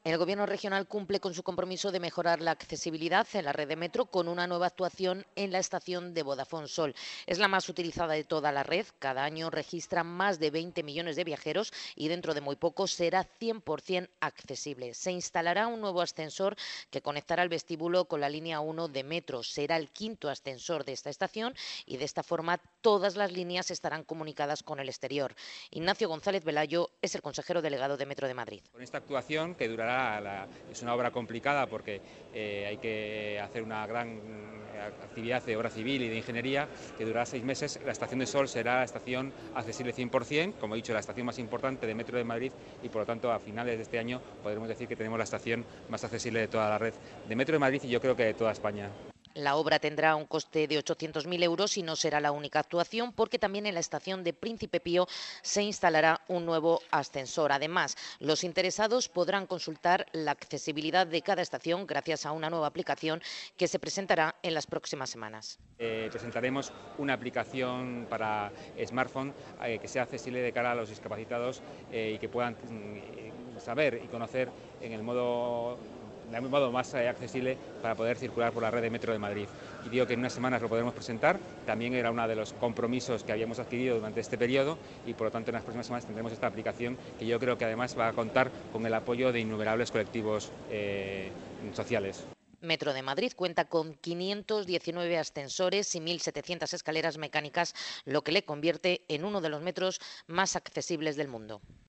El Gobierno regional cumple con su compromiso de mejorar la accesibilidad en la red de metro con una nueva actuación en la estación de Vodafone Sol. Es la más utilizada de toda la red. Cada año registra más de 20 millones de viajeros y dentro de muy poco será 100% accesible. Se instalará un nuevo ascensor que conectará el vestíbulo con la línea 1 de metro. Será el quinto ascensor de esta estación y de esta forma todas las líneas estarán comunicadas con el exterior. Ignacio González Velayo es el consejero delegado de Metro de Madrid. Con esta actuación, que durará, es una obra complicada porque hay que hacer una gran actividad de obra civil y de ingeniería, que durará 6 meses, la estación de Sol será la estación accesible 100%, como he dicho, la estación más importante de Metro de Madrid y por lo tanto a finales de este año podremos decir que tenemos la estación más accesible de toda la red de Metro de Madrid y yo creo que de toda España. La obra tendrá un coste de 800.000 euros y no será la única actuación porque también en la estación de Príncipe Pío se instalará un nuevo ascensor. Además, los interesados podrán consultar la accesibilidad de cada estación gracias a una nueva aplicación que se presentará en las próximas semanas. Presentaremos una aplicación para smartphone que sea accesible de cara a los discapacitados y que puedan saber y conocer en el modo más accesible para poder circular por la red de Metro de Madrid. Y digo que en unas semanas lo podremos presentar, también era uno de los compromisos que habíamos adquirido durante este periodo y por lo tanto en las próximas semanas tendremos esta aplicación que yo creo que además va a contar con el apoyo de innumerables colectivos sociales. Metro de Madrid cuenta con 519 ascensores y 1.700 escaleras mecánicas, lo que le convierte en uno de los metros más accesibles del mundo.